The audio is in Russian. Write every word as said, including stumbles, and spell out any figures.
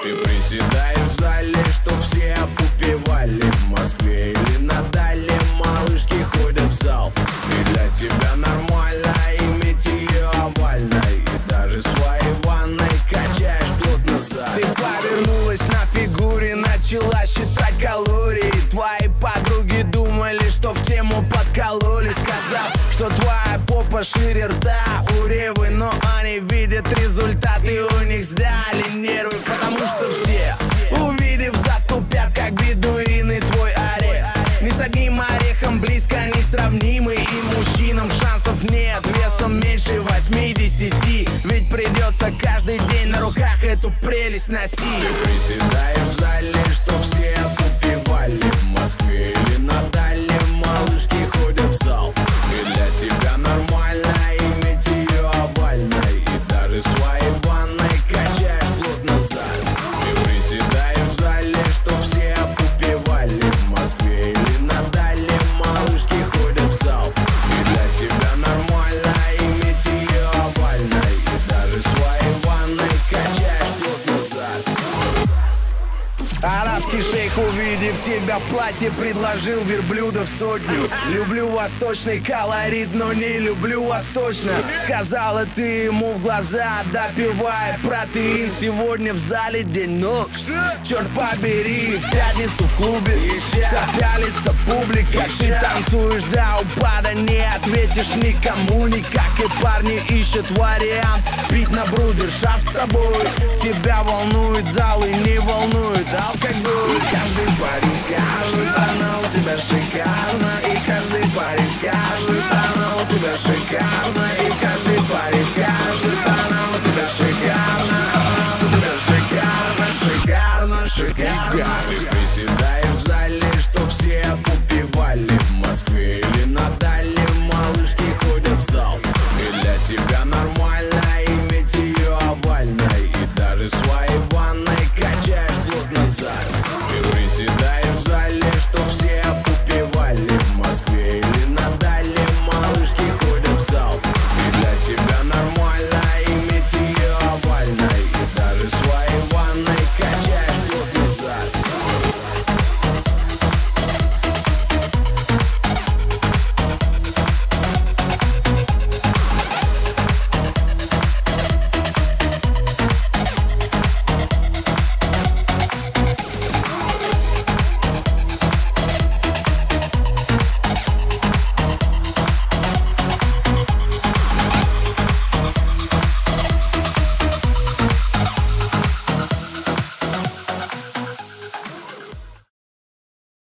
Ты приседаешь в зале, чтоб все попивали. В Москве или на Дальнем малышки ходят в зал. И для тебя нормально иметь ее овальной. И даже в своей ванной качаешь плотно зад. Ты повернулась на фигуре, начала считать калории. Твои подруги думали, что в тему подкололи, сказав, что твоя попа шире рта у Ревы. Но они видят результаты, у них сдали нервы. Потому что все, увидев зад, тупят, как бедуины твой орех. Ни с одним орехом близко несравнимый. И мужчинам шансов нет, весом меньше восьмидесяти. Ведь придется каждый день на руках эту прелесть носить. Ты приседаешь в зале, чтоб все попивали. В Москве или на Дальнем малышки ходят в зал. И для тебя нормально иметь ее овальной. И даже в своей ванной качаешь плотно зад. Ты приседаешь в зале, чтоб все попивали. В Москве или на Дальнем малышки ходят в зал. И для тебя нормально иметь ее овальной. И даже в своей ванной качаешь плотно зад. Арабский шейх, увидев тебя в платье, предложил верблюдов сотню. Люблю восточный колорит, но не люблю восточно. Сказала ты ему в глаза, допивая протеин. Сегодня в зале день ног, черт побери. В пятницу в клубе вся пялится публика. Ты танцуешь до упада, не ответишь никому никак. И парни ищут вариант пить на брудершафт с тобой. Тебя волнует зал и не волнует алкоголь. И каждый парень скажет, она у тебя шикарна. И каждый парень скажет, она у тебя шикарна. И каждый парень скажет, она у тебя шикарна. Она у тебя шикарна, шикарна, шикарна.